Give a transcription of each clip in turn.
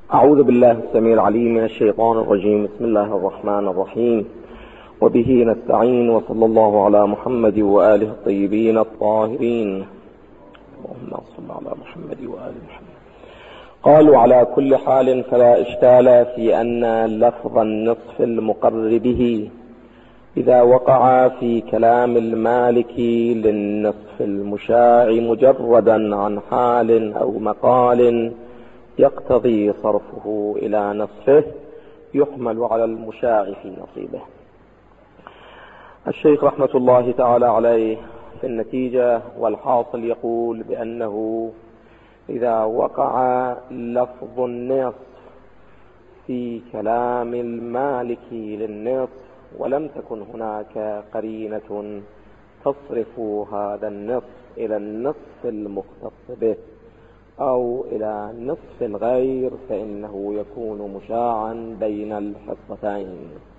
أعوذ بالله السميع العليم من الشيطان الرجيم. بسم الله الرحمن الرحيم، وبه نستعين، وصلى الله على محمد وآله الطيبين الطاهرين. اللهم صل على محمد وآل محمد. قالوا على كل حال فلا إشكال في أن لفظ النصف المقر به إذا وقع في كلام المالك للنصف المشاع مجردا عن حال أو مقال يقتضي صرفه إلى نصفه يحمل على المشاع في نصيبه. الشيخ رحمة الله تعالى عليه في النتيجة والحاصل يقول بأنه إذا وقع لفظ النصف في كلام المالك للنصف ولم تكن هناك قرينة تصرف هذا النصف إلى النصف المختص به أو إلى نصف الغير فإنه يكون مشاعا بين الحصتين،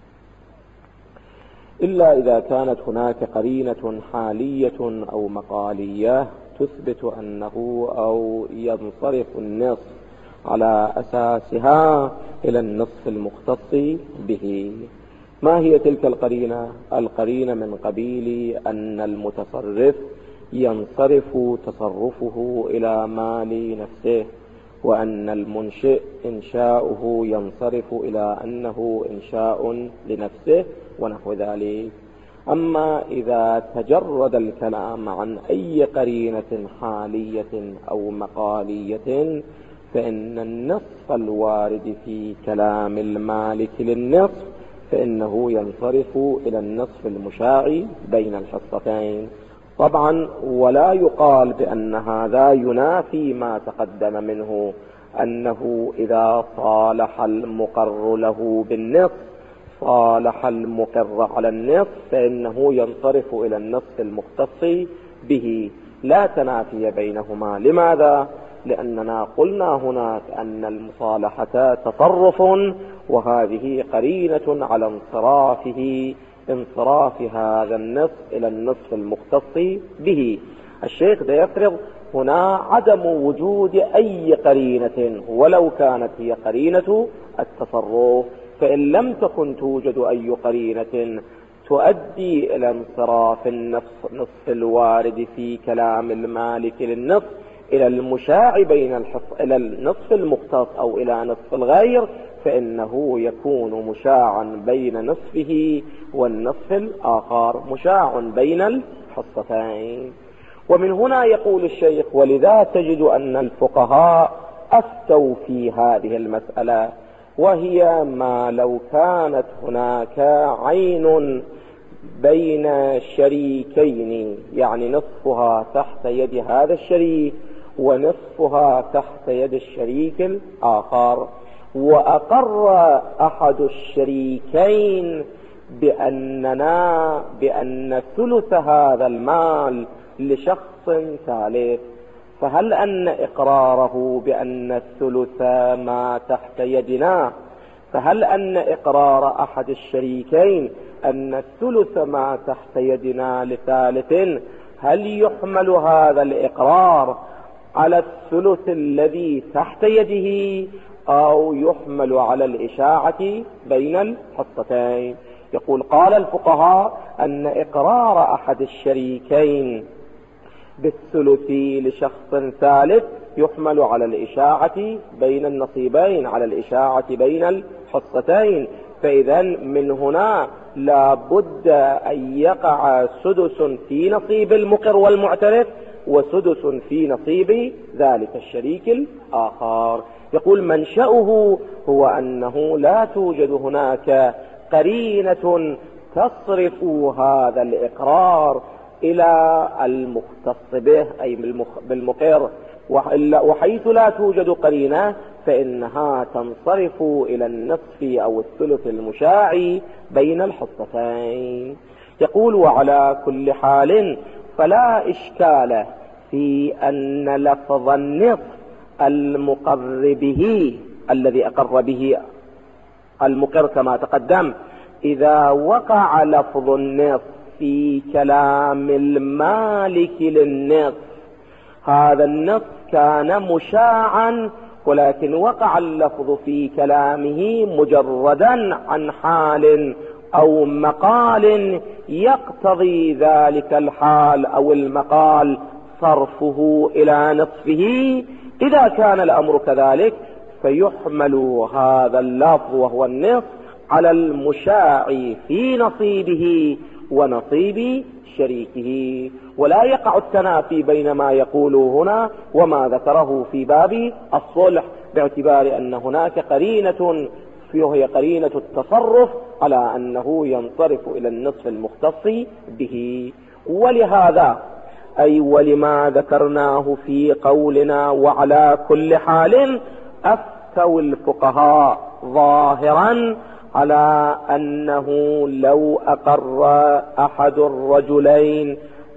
إلا إذا كانت هناك قرينة حالية أو مقالية تثبت أنه أو ينصرف النصف على أساسها إلى النصف المختص به. ما هي تلك القرينة؟ القرينة من قبيل أن المتصرف ينصرف تصرفه إلى مال نفسه، وأن المنشئ إنشاؤه ينصرف إلى أنه إنشاء لنفسه ونحو ذلك. أما إذا تجرد الكلام عن أي قرينة حالية أو مقالية فإن النصف الوارد في كلام المالك للنصف فإنه ينصرف إلى النصف المشاع بين الحصتين. طبعا ولا يقال بأن هذا ينافي ما تقدم منه، أنه إذا صالح المقر له بالنصف صالح المقر على النصف فإنه ينصرف إلى النصف المختص به، لا تنافي بينهما. لماذا؟ لأننا قلنا هناك أن المصالحة تصرف، وهذه قرينة على انصراف هذا النصف إلى النصف المختص به. الشيخ يفرض هنا عدم وجود أي قرينة ولو كانت هي قرينة التصرف، فإن لم تكن توجد أي قرينة تؤدي إلى انصراف النصف الوارد في كلام المالك للنصف إلى المشاع إلى النصف المختص أو إلى نصف الغير فإنه يكون مشاعا بين نصفه والنصف الآخر، مشاع بين الحصتين. ومن هنا يقول الشيخ: ولذا تجد أن الفقهاء أفتوا في هذه المسألة، وهي ما لو كانت هناك عين بين شريكين، يعني نصفها تحت يد هذا الشريك ونصفها تحت يد الشريك الآخر، وأقر أحد الشريكين بأن ثلث هذا المال لشخص ثالث، فهل أن إقراره بأن الثلث ما تحت يدنا، فهل أن إقرار أحد الشريكين أن الثلث ما تحت يدنا لثالث، هل يحمل هذا الإقرار على الثلث الذي تحت يده أو يحمل على الإشاعة بين الحصتين؟ يقول: قال الفقهاء أن إقرار أحد الشريكين بالثلث لشخص ثالث يحمل على الإشاعة بين النصيبين، على الإشاعة بين الحصتين. فإذا من هنا لا بد أن يقع سدس في نصيب المقر والمعترف وسدس في نصيب ذلك الشريك الآخر. يقول: منشأه هو أنه لا توجد هناك قرينة تصرف هذا الإقرار إلى المختص به أي بالمقر، وحيث لا توجد قرينة فإنها تنصرف إلى النصف أو الثلث المشاع بين الحصتين. يقول: وعلى كل حال فلا إشكال في أن لفظ النصف المقر به الذي أقر به المقر كما تقدم، إذا وقع لفظ النصف في كلام المالك للنصف هذا النصف كان مشاعا ولكن وقع اللفظ في كلامه مجردا عن حال أو مقال يقتضي ذلك الحال أو المقال صرفه إلى نصفه. إذا كان الأمر كذلك فيحمل هذا اللفظ وهو النصف على المشاع في نصيبه ونصيب شريكه، ولا يقع التنافي بين ما يقوله هنا وما ذكره في باب الصلح، باعتبار أن هناك قرينة وهي قرينة التصرف على أنه ينصرف إلى النصف المختص به. ولهذا أي ولما ذكرناه في قولنا وعلى كل حال أفتوا الفقهاء ظاهرا على أنه لو أقر أحد الرجلين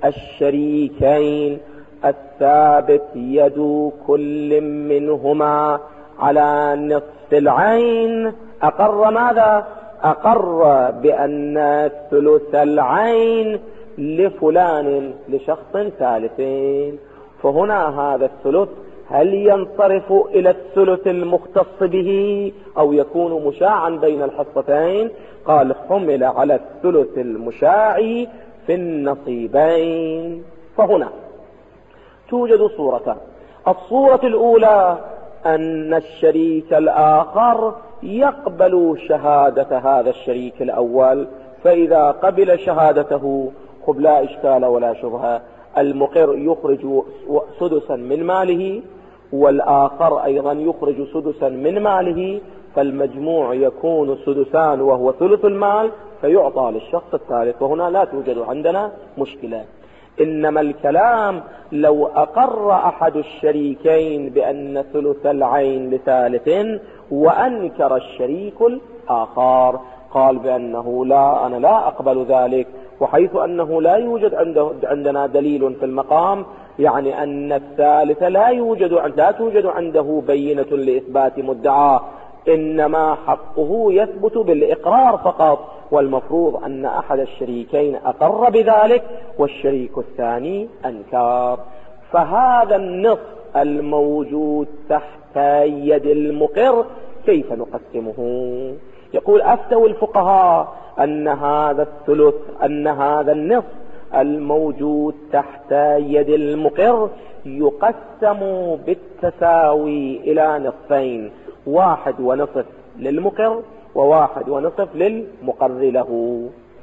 الشريكين الثابت يد كل منهما على نصف العين، أقر ماذا؟ أقر بأن ثلث العين لفلان لشخص ثالثين، فهنا هذا الثلث هل ينصرف إلى الثلث المختص به أو يكون مشاعا بين الحصتين؟ قال حمل على الثلث المشاع في النصيبين. فهنا توجد صورتان. الصورة الأولى أن الشريك الآخر يقبل شهادة هذا الشريك الأول، فإذا قبل شهادته خب لا إشكال ولا شبهة، المقر يخرج سدسا من ماله والآخر أيضا يخرج سدسا من ماله، فالمجموع يكون سدسان وهو ثلث المال فيعطى للشخص الثالث، وهنا لا توجد عندنا مشكلة. إنما الكلام لو أقر أحد الشريكين بأن ثلث العين لثالث وأنكر الشريك الآخر، قال بأنه لا، أنا لا أقبل ذلك، وحيث أنه لا يوجد عندنا دليل في المقام، يعني أن الثالث لا توجد عنده بينة لإثبات مدعاه، إنما حقه يثبت بالإقرار فقط، والمفروض أن أحد الشريكين أقر بذلك والشريك الثاني أنكر. فهذا النصف الموجود تحت يد المقر كيف نقسمه؟ يقول أفتوا الفقهاء أن هذا الثلث، أن هذا النصف الموجود تحت يد المقر يقسم بالتساوي إلى نصفين، 1.5 للمقر و1.5 للمقر له،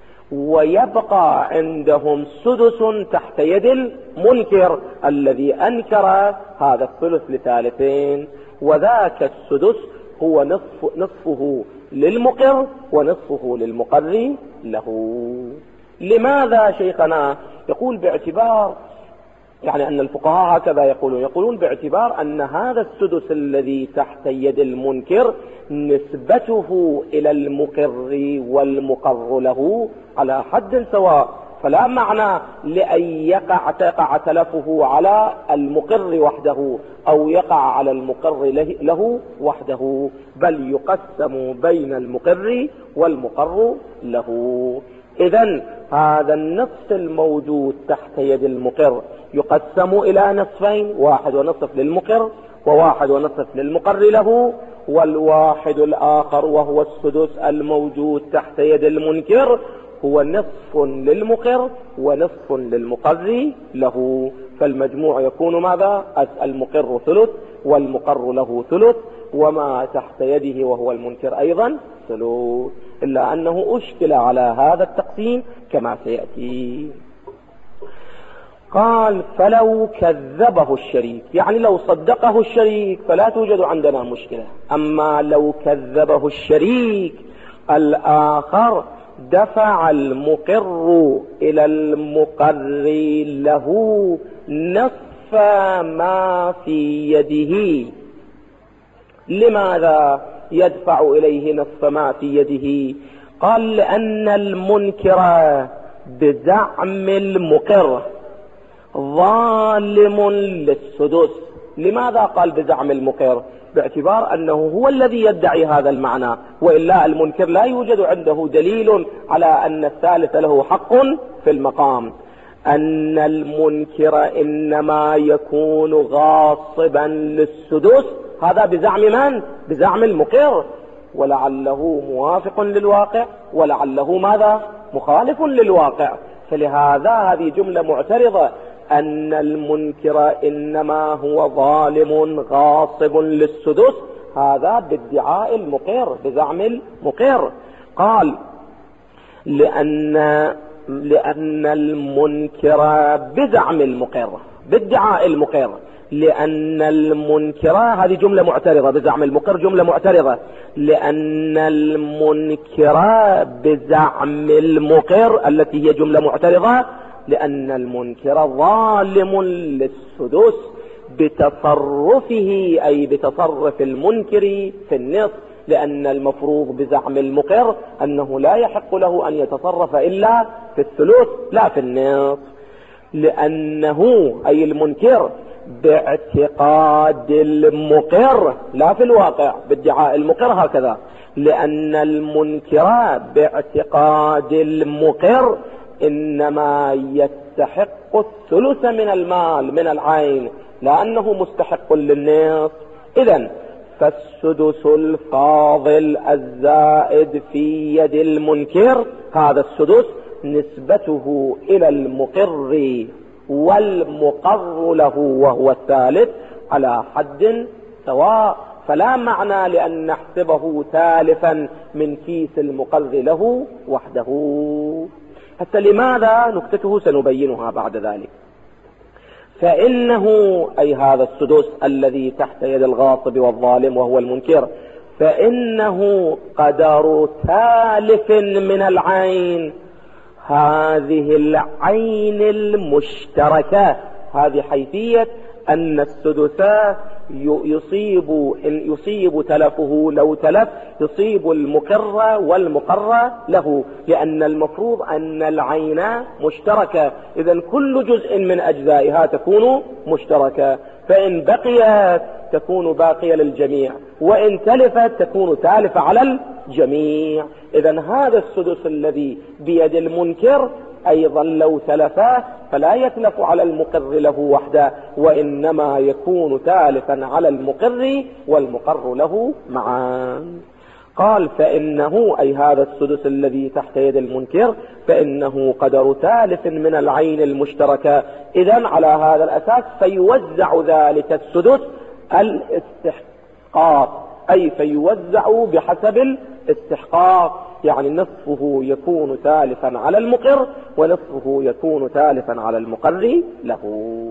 ويبقى عندهم سدس تحت يد المنكر الذي أنكر هذا الثلث لثالثين، وذاك السدس هو نصفه للمقر ونصفه للمقر له. لماذا شيخنا؟ يقول باعتبار، يعني أن الفقهاء هكذا يقولون باعتبار أن هذا السدس الذي تحت يد المنكر نسبته إلى المقر والمقر له على حد سواء، فلا معنى لأن يقع تلفه على المقر وحده أو يقع على المقر له وحده، بل يقسم بين المقر والمقر له. إذن هذا النصف الموجود تحت يد المقر يقسم إلى نصفين، 1.5 للمقر و1.5 للمقر له، والواحد الآخر وهو السدس الموجود تحت يد المنكر هو نصف للمقر ونصف للمقر له، فالمجموع يكون ماذا؟ المقر ثلث والمقر له ثلث، وما تحت يده وهو المنكر أيضا ثلث، إلا أنه أشكل على هذا التقسيم كما سيأتي. قال فلو كذبه الشريك، يعني لو صدقه الشريك فلا توجد عندنا مشكلة، أما لو كذبه الشريك الآخر دفع المقر إلى المقر له نصف ما في يده. لماذا يدفع إليه نصف ما في يده؟ قال لأن المنكر بزعم المقر ظالم للسدس. لماذا قال بزعم المقر؟ باعتبار أنه هو الذي يدعي هذا المعنى، وإلا المنكر لا يوجد عنده دليل على أن الثالث له حق في المقام. أن المنكر إنما يكون غاصبا للسدس، هذا بزعم من؟ بزعم المقر، ولعله موافق للواقع ولعله ماذا؟ مخالف للواقع. فلهذا هذه جملة معترضة، أن المنكر إنما هو ظالم غاصب للسدس، هذا بادعاء المقر بزعم المقر. قال لأن المنكر بزعم المقر بادعاء المقر، لأن المنكر، هذه جملة معترضة بزعم المقر، جملة معترضة، لأن المنكر بزعم المقر التي هي جملة معترضة، لأن المنكر ظالم للسدس بتصرفه، أي بتصرف المنكر في النصف، لأن المفروض بزعم المقر أنه لا يحق له أن يتصرف إلا في الثلث لا في النصف، لأنه أي المنكر باعتقاد المقر لا في الواقع، بادعاء المقر هكذا، لأن المنكر باعتقاد المقر إنما يستحق الثلث من المال من العين، لأنه مستحق للنصف. إذن فالسدس الفاضل الزائد في يد المنكر، هذا السدس نسبته إلى المقر والمقر له وهو الثالث على حد سواء، فلا معنى لأن نحسبه تالفا من كيس المقر له وحده. حتى لماذا؟ نكتته سنبينها بعد ذلك. فإنه أي هذا السدس الذي تحت يد الغاصب والظالم وهو المنكر، فإنه قدر تالف من العين، هذه العين المشتركة، هذه حيثية أن السدس يصيب تلفه، لو تلف يصيب المقر والمقر له، لأن المفروض أن العين مشتركة، إذن كل جزء من أجزائها تكون مشتركة، فإن بقيت تكون باقية للجميع، وإن تلفت تكون تالفة على الجميع. إذن هذا السدس الذي بيد المنكر أيضا لو تلفاه فلا يتلف على المقر له وحده، وإنما يكون تالفا على المقر والمقر له معا. قال فإنه أي هذا السدس الذي تحت يد المنكر فإنه قدر تالف من العين المشتركة. إذن على هذا الأساس فيوزع ذلك السدس الاستحقاق، أي فيوزع بحسب الاستحقاق، يعني نصفه يكون تالفا على المقر ونصفه يكون تالفا على المقر له.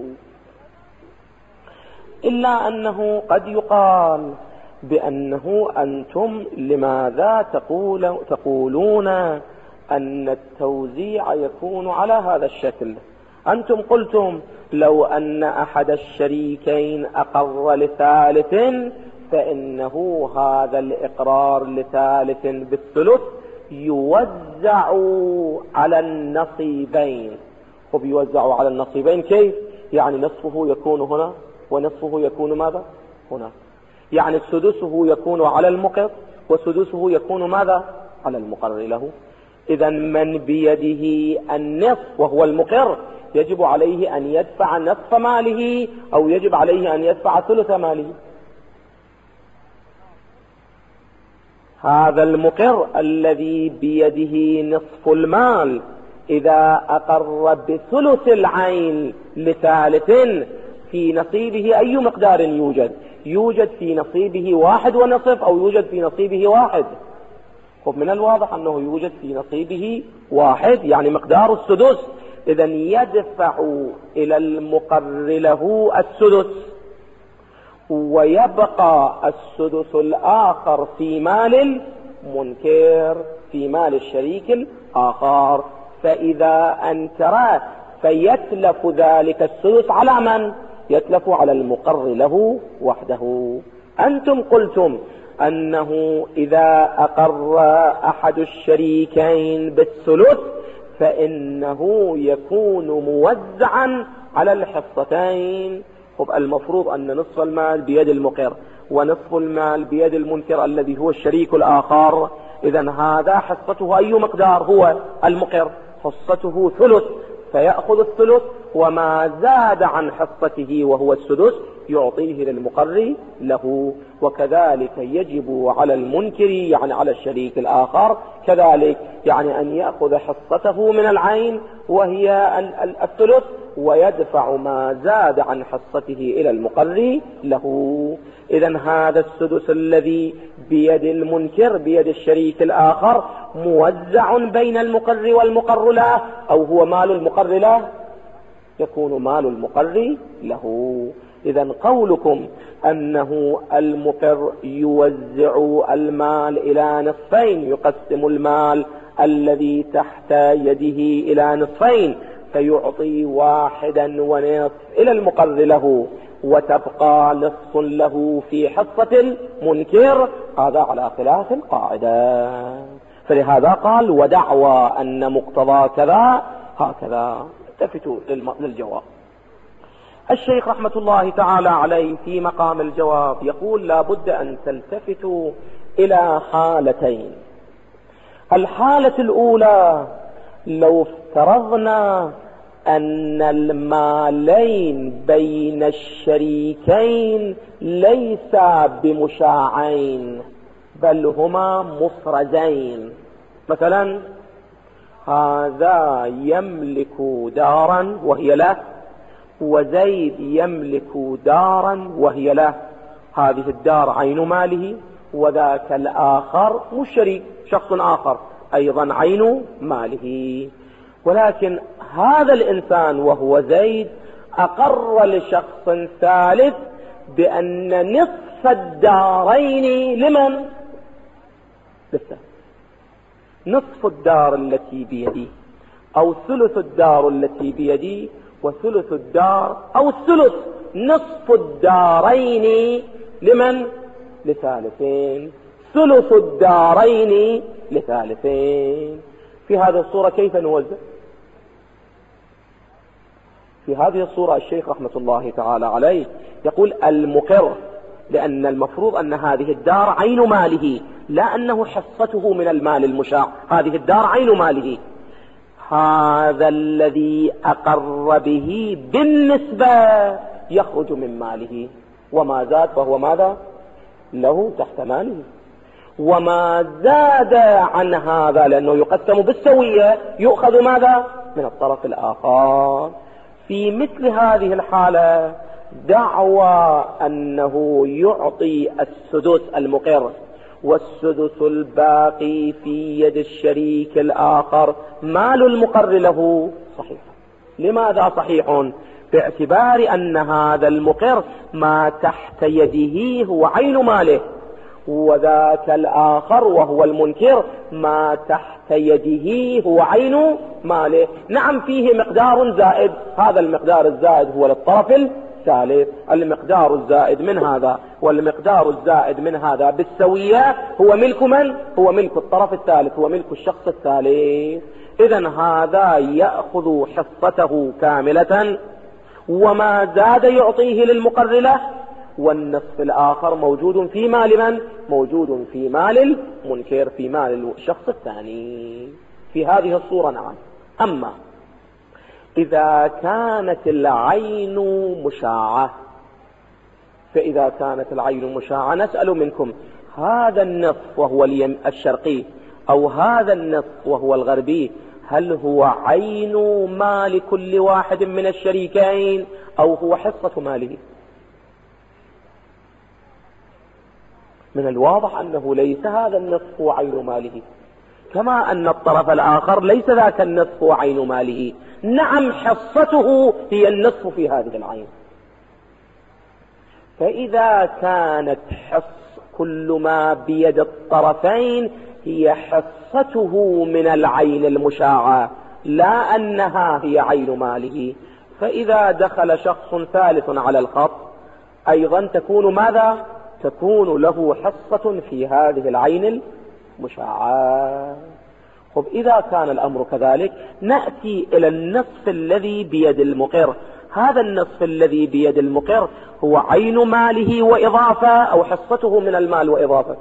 إلا أنه قد يقال بأنه أنتم لماذا تقولون أن التوزيع يكون على هذا الشكل؟ أنتم قلتم لو أن أحد الشريكين أقر لثالث فإنه هذا الإقرار لثالث بالثلث يوزع على النصيبين. خب يوزع على النصيبين كيف؟ يعني نصفه يكون هنا ونصفه يكون ماذا؟ هنا، يعني سدسه يكون على المقر وسدسه يكون ماذا؟ على المقر له. إذا من بيده النصف وهو المقر يجب عليه أن يدفع نصف ماله أو يجب عليه أن يدفع ثلث ماله. هذا المقر الذي بيده نصف المال إذا أقر بثلث العين لثالث في نصيبه أي مقدار يوجد في نصيبه 1.5 أو يوجد في نصيبه 1. خب من الواضح أنه يوجد في نصيبه 1 يعني مقدار السدس. إذن يدفع إلى المقر له السدس ويبقى السدس الآخر في مال المنكر في مال الشريك الآخر. فإذا أنكر فيتلف ذلك السدس على من؟ يتلف على المقر له وحده. أنتم قلتم أنه إذا أقر أحد الشريكين بالثلث فإنه يكون موزعا على الحصتين. خب المفروض أن نصف المال بيد المقر ونصف المال بيد المنكر الذي هو الشريك الآخر. إذن هذا حصته أي مقدار؟ هو المقر حصته ثلث، فيأخذ الثلث، وما زاد عن حصته وهو السدس يعطيه للمقر له. وكذلك يجب على المنكر يعني على الشريك الآخر كذلك يعني أن يأخذ حصته من العين وهي الثلث، ويدفع ما زاد عن حصته إلى المقر له. إذن هذا السدس الذي بيد المنكر بيد الشريك الآخر موزع بين المقر والمقر له، أو هو مال المقر له، يكون مال المقر له. إذن قولكم أنه المقر يوزع المال إلى نصفين، يقسم المال الذي تحت يده إلى نصفين، فيعطي 1.5 إلى المقر له، وتبقى نصف له في حصة المنكر، هذا على خلاف القاعدة. فلهذا قال ودعوى أن مقتضى كذا هكذا. التفتوا للجواب. الشيخ رحمة الله تعالى عليه في مقام الجواب يقول لا بد أن تلتفتوا إلى حالتين. الحالة الأولى لو افترضنا أن المالين بين الشريكين ليسا بمشاعين بل هما مفرزين، مثلا هذا يملك دارا وهي له، وزيد يملك دارا وهي له، هذه الدار عين ماله، وذاك الآخر مشرك شخص آخر أيضا عين ماله. ولكن هذا الإنسان وهو زيد أقر لشخص ثالث بأن نصف الدارين لمن؟ للثالث. نصف الدار التي بيدي أو ثلث الدار التي بيدي، وثلث الدار أو الثلث نصف الدارين لمن؟ لثالثين. ثلث الدارين لثالثين. في هذه الصورة كيف نوزع؟ في هذه الصورة الشيخ رحمة الله تعالى عليه يقول المقر، لأن المفروض أن هذه الدار عين ماله، لا أنه حصته من المال المشاع، هذه الدار عين ماله، هذا الذي أقر به بالنسبة يخرج من ماله، وما زاد فهو ماذا؟ له تحت ماله. وما زاد عن هذا لأنه يقسم بالسوية يؤخذ ماذا؟ من الطرف الآخر. في مثل هذه الحالة دعوى أنه يعطي السدس المقر والسدس الباقي في يد الشريك الآخر مال المقر له صحيح. لماذا صحيح؟ باعتبار أن هذا المقر ما تحت يده هو عين ماله، وذاك الآخر وهو المنكر ما تحت يده هو عين ماله. نعم فيه مقدار زائد، هذا المقدار الزائد هو للطرف الثالث، المقدار الزائد من هذا والمقدار الزائد من هذا بالسوية هو ملك من؟ هو ملك الطرف الثالث، هو ملك الشخص الثالث. إذن هذا يأخذ حصته كاملة، وما زاد يعطيه للمقر له، والنصف الآخر موجود في مال من؟ موجود في مال المنكر، في مال الشخص الثاني. في هذه الصورة نعم. أما إذا كانت العين مشاعة، فإذا كانت العين مشاعة نسأل منكم هذا النصف وهو الشرقي أو هذا النصف وهو الغربي هل هو عين مال كل واحد من الشريكين أو هو حصة ماله؟ من الواضح أنه ليس هذا النصف هو عين ماله، كما أن الطرف الآخر ليس ذاك النصف هو عين ماله. نعم حصته هي النصف في هذه العين. فإذا كانت كل ما بيد الطرفين هي حصته من العين المشاعة لا أنها هي عين ماله، فإذا دخل شخص ثالث على الخط أيضا تكون ماذا؟ تكون له حصة في هذه العين المشاعة. خب إذا كان الأمر كذلك نأتي إلى النصف الذي بيد المقر. هذا النصف الذي بيد المقر هو عين ماله وإضافة أو حصته من المال وإضافة؟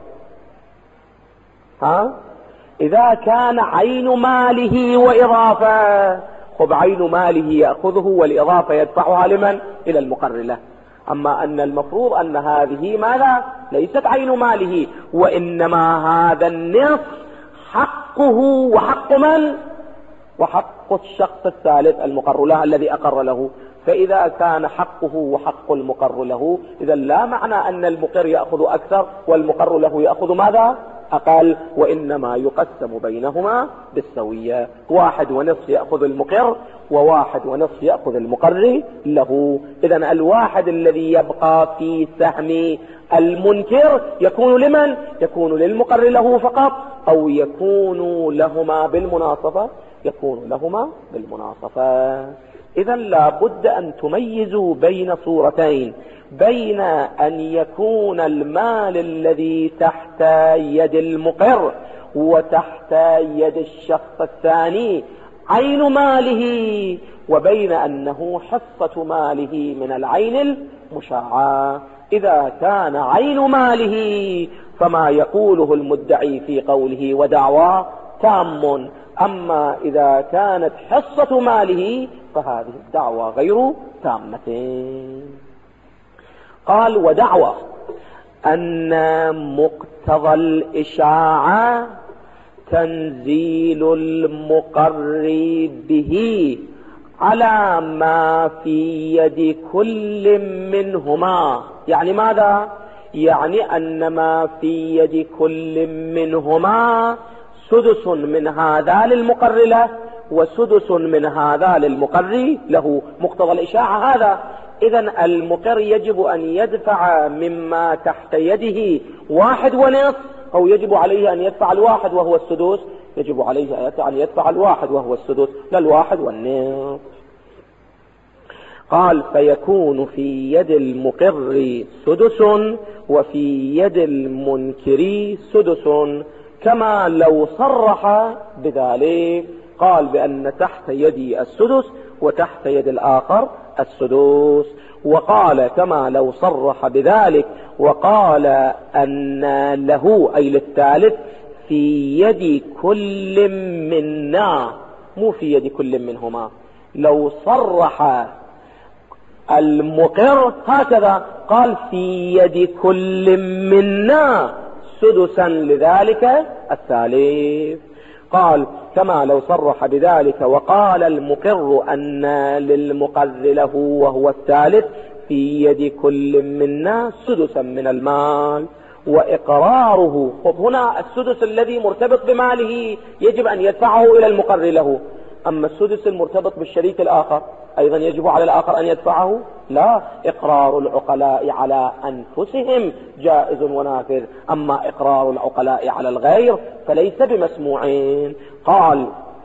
إذا كان عين ماله وإضافة وبعين ماله يأخذه والإضافة يدفعها لمن؟ إلى المقر له. أما أن المفروض أن هذه ماذا؟ ليست عين ماله، وإنما هذا النصف حقه وحق من؟ وحق الشخص الثالث المقر له الذي أقر له. فإذا كان حقه وحق المقر له، إذا لا معنى أن المقر يأخذ أكثر والمقر له يأخذ ماذا؟ أقل، وإنما يقسم بينهما بالسوية، 1.5 يأخذ المقر و1.5 يأخذ المقر له. إذا 1 الذي يبقى في سهم المنكر يكون لمن؟ يكون للمقر له فقط، أو يكون لهما بالمناصفة؟ يكون لهما بالمناصفة. إذا لا بد أن تميزوا بين صورتين، بين أن يكون المال الذي تحت يد المقر وتحت يد الشخص الثاني عين ماله، وبين أنه حصة ماله من العين المشاعة. إذا كان عين ماله فما يقوله المدعي في قوله ودعوى تام، أما إذا كانت حصة ماله فهذه الدعوة غير تامة. قال ودعوى أن مقتضى الإشاعة تنزيل المقر به على ما في يد كل منهما. يعني ماذا؟ يعني أن ما في يد كل منهما 1/6 من هذا للمقر له و1/6 من هذا للمقر له، مقتضى الإشاعة هذا. إذن المقر يجب أن يدفع مما تحت يده 1.5، أو يجب عليه أن يدفع 1 وهو 1/6، يجب عليه أن يدفع 1 وهو 1/6 لا 1.5. قال فيكون في يد المقر 1/6 وفي يد المنكر 1/6، كما لو صرح بذلك. قال بأن تحت يدي 1/6 وتحت يد الآخر 1/6، وقال كما لو صرح بذلك وقال أن له أي للثالث في يد كل منا، مو في يد كل منهما. لو صرح المقر هكذا قال في يد كل منا 1/6 لذلك الثالث. قال كما لو صرح بذلك وقال المقر أن للمقر له وهو الثالث في يد كل منا 1/6 من المال، وإقراره. هنا 1/6 الذي مرتبط بماله يجب أن يدفعه إلى المقر له، أما 1/6 المرتبط بالشريك الآخر أيضا يجب على الآخر أن يدفعه؟ لا، إقرار العقلاء على أنفسهم جائز ونافذ، أما إقرار العقلاء على الغير فليس بمسموعين. قال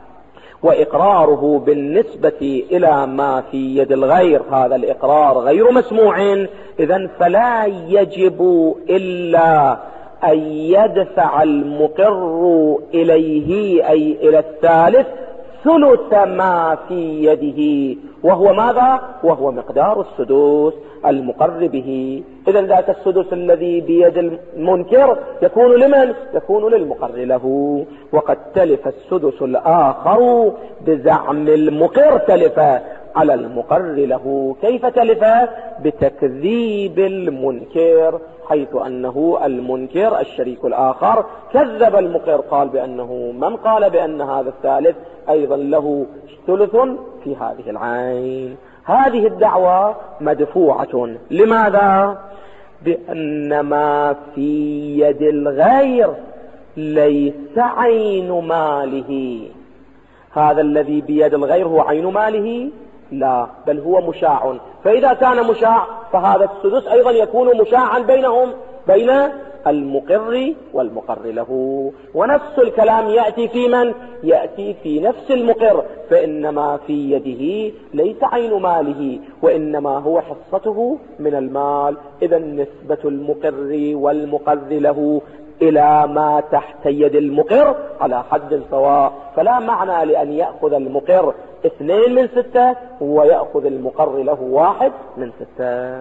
وإقراره بالنسبة إلى ما في يد الغير هذا الإقرار غير مسموع، إذن فلا يجب إلا أن يدفع المقر إليه أي إلى الثالث 1/3 ما في يده، وهو ماذا؟ وهو مقدار 1/6 المقر به. إذن ذاك 1/6 الذي بيد المنكر يكون لمن؟ يكون للمقر له. وقد تلف 1/6 الآخر بزعم المقر تلف على المقر له. كيف تلف؟ بتكذيب المنكر، حيث أنه المنكر الشريك الآخر كذب المقر، قال بأنه من قال بأن هذا الثالث أيضا له 1/3 في هذه العين. هذه الدعوة مدفوعة. لماذا؟ بأن ما في يد الغير ليس عين ماله. هذا الذي بيد الغير هو عين ماله؟ لا، بل هو مشاع. فإذا كان مشاع فهذا 1/6 أيضا يكون مشاعا بينهم، بين المقر والمقر له. ونفس الكلام يأتي في من؟ يأتي في نفس المقر، فإنما في يده ليس عين ماله وإنما هو حصته من المال. إذا نسبة المقر والمقر له إلى ما تحت يد المقر على حد سواء، فلا معنى لأن يأخذ المقر 2 من 6 ويأخذ المقر له 1 من 6.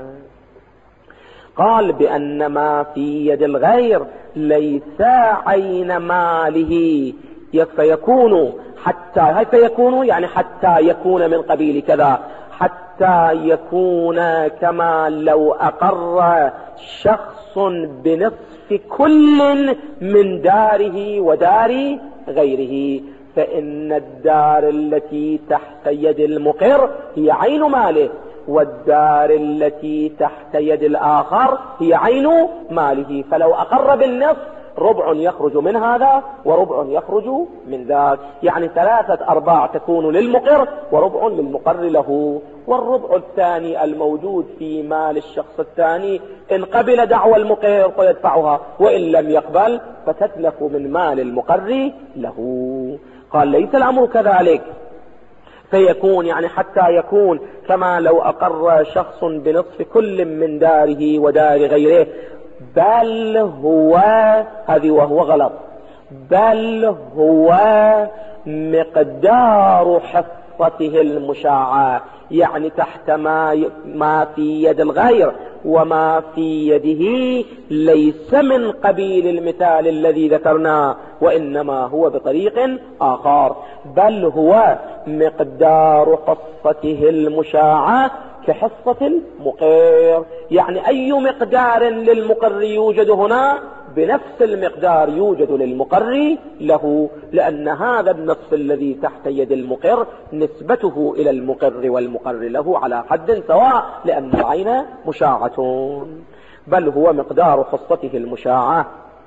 قال بأن ما في يد الغير ليس عين ماله فيكون يعني حتى يكون من قبيل كذا، حتى يكون كما لو أقر شخص بنصف كل من داره ودار غيره، فإن الدار التي تحت يد المقر هي عين ماله، والدار التي تحت يد الآخر هي عين ماله. فلو أقر بالنصف ربع يخرج من هذا وربع يخرج من ذاك، يعني 3/4 تكون للمقر وربع للمقر له. والربع الثاني الموجود في مال الشخص الثاني إن قبل دعوى المقر فيدفعها، وإن لم يقبل فتتلف من مال المقر له. قال ليس الأمر كذلك، فيكون يعني حتى يكون كما لو أقر شخص بنصف كل من داره ودار غيره، بل هو هذه وهو غلط، بل هو مقدار حصته المشاعة، يعني تحت ما في يد الغير وما في يده ليس من قبيل المثال الذي ذكرناه، وإنما هو بطريق آخر، بل هو مقدار حصته المشاعة كحصة المقر. يعني أي مقدار للمقر يوجد هنا بنفس المقدار يوجد للمقر له، لأن هذا النصف الذي تحت يد المقر نسبته إلى المقر والمقر له على حد سواء، لأن العين مشاعة. بل هو مقدار حصته المشاعة،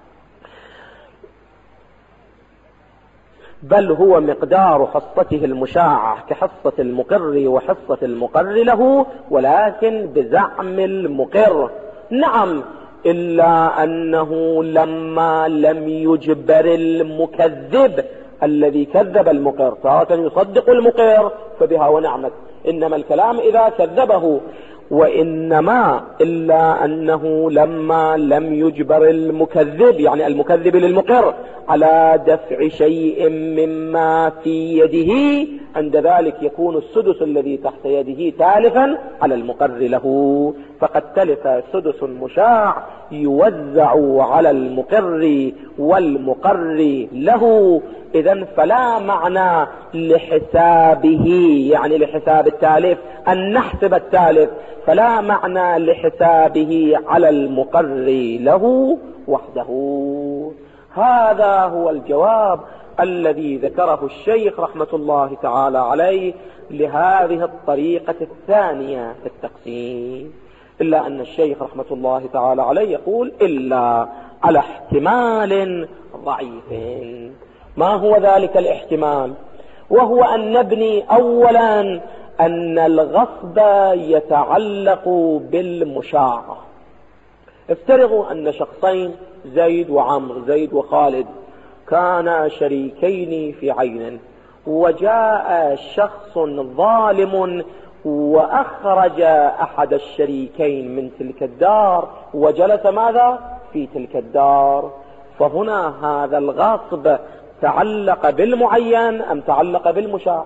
بل هو مقدار حصته المشاعة كحصة المقر وحصة المقر له، ولكن بزعم المقر. نعم، إلا أنه لما لم يجبر المكذب الذي كذب المقر، تارة يصدق المقر فبها ونعمت، إنما الكلام إذا كذبه، وإنما إلا أنه لما لم يجبر المكذب يعني المكذب للمقر على دفع شيء مما في يده، عند ذلك يكون السدس الذي تحت يده تالفا على المقر له، فقد تلف سدس مشاع يوزع على المقر والمقر له. إذن فلا معنى لحسابه، يعني لحساب التالف أن نحسب التالف، فلا معنى لحسابه على المقر له وحده. هذا هو الجواب الذي ذكره الشيخ رحمة الله تعالى عليه لهذه الطريقة الثانية في التقسيم. إلا أن الشيخ رحمة الله تعالى عليه يقول إلا على احتمال ضعيف. ما هو ذلك الاحتمال؟ وهو أن نبني أولا أن الغصب يتعلق بالمشاعة. افترضوا أن شخصين زيد وعمر، زيد وخالد، كانا شريكين في عين، وجاء شخص ظالم وأخرج أحد الشريكين من تلك الدار وجلس ماذا؟ في تلك الدار. فهنا هذا الغصب تعلق بالمعين أم تعلق بالمشاع؟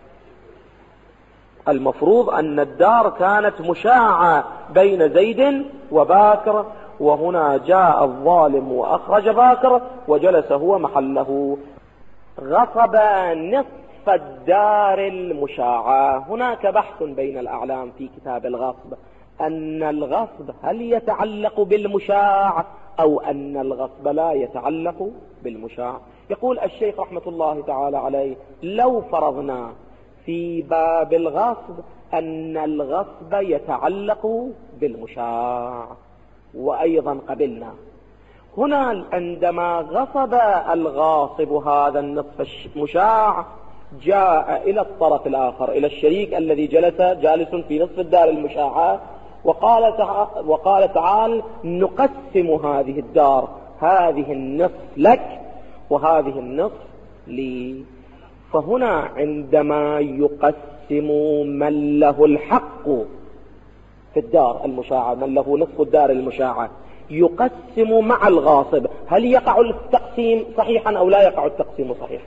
المفروض أن الدار كانت مشاعة بين زيد وباكر، وهنا جاء الظالم وأخرج باكر وجلس هو محله، غصب نصف الدار المشاعة. هناك بحث بين الأعلام في كتاب الغصب أن الغصب هل يتعلق بالمشاع أو أن الغصب لا يتعلق بالمشاع. يقول الشيخ رحمة الله تعالى عليه لو فرضنا في باب الغصب أن الغصب يتعلق بالمشاع وأيضا قبلنا، هنا عندما غصب الغاصب هذا النصف المشاع جاء إلى الطرف الآخر، إلى الشريك الذي جالس في نصف الدار المشاعة، وقال تعال نقسم هذه الدار، هذه النصف لك وهذه النصف لي. فهنا عندما يقسم من له الحق في الدار المشاعة، من له نصف الدار المشاعة، يقسم مع الغاصب، هل يقع التقسيم صحيحا أو لا يقع التقسيم صحيحا؟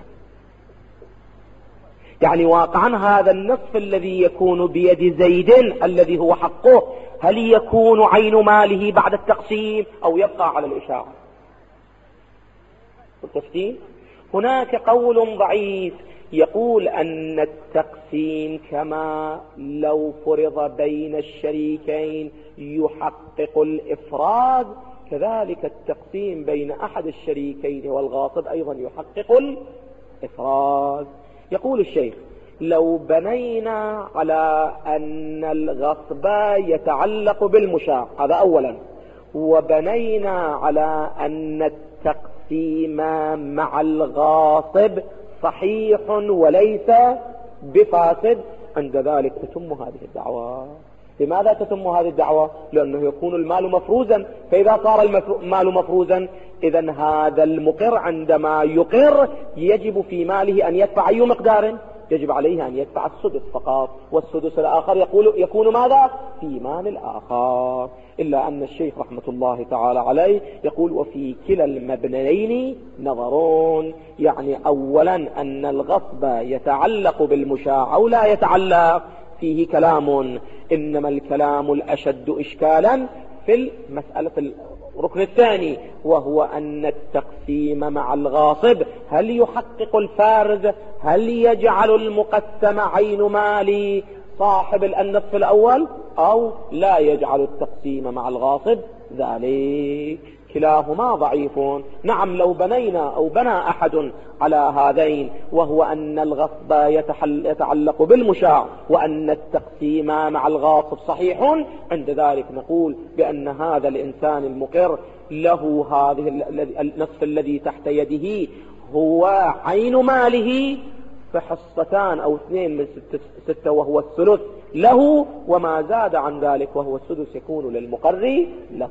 يعني واقعا هذا النصف الذي يكون بيد زيد الذي هو حقه، هل يكون عين ماله بعد التقسيم أو يبقى على الإشاعة؟ التفتين. هناك قول ضعيف يقول أن التقسيم كما لو فرض بين الشريكين يحقق الإفراد، كذلك التقسيم بين أحد الشريكين والغاصب أيضا يحقق الإفراد. يقول الشيخ: لو بنينا على أن الغصب يتعلق بالمشاع، هذا أولا، وبنينا على أن التقسيم مع الغاصب صحيح وليس بفاسد، عند ذلك تتم هذه الدعوة. لماذا تتم هذه الدعوة؟ لأنه يكون المال مفروزا، فإذا صار المال مفروزا إذن هذا المقر عندما يقر يجب في ماله أن يدفع أي مقدار؟ يجب عليه أن يدفع السدس فقط، والسدس الآخر يكون ماذا؟ في مال الآخر. إلا أن الشيخ رحمة الله تعالى عليه يقول: وفي كلا المبنيين نظرون، يعني أولا أن الغصب يتعلق بالمشاع أو لا يتعلق، فيه كلام، إنما الكلام الأشد إشكالا في المسألة الركن الثاني، وهو أن التقسيم مع الغاصب هل يحقق الفارز؟ هل يجعل المقسم عين مال صاحب النصف الأول أو لا يجعل التقسيم مع الغاصب ذلك؟ كلاهما ضعيف. نعم، لو بنينا أو بنى أحد على هذين، وهو أن الغصب يتعلق بالمشاع وأن التقسيم مع الغاصب صحيح، عند ذلك نقول بأن هذا الإنسان المقر له هذه النصف الذي تحت يده هو عين ماله، فحصتان أو 2 من 6 وهو الثلث له، وما زاد عن ذلك وهو السدس يكون للمقر له.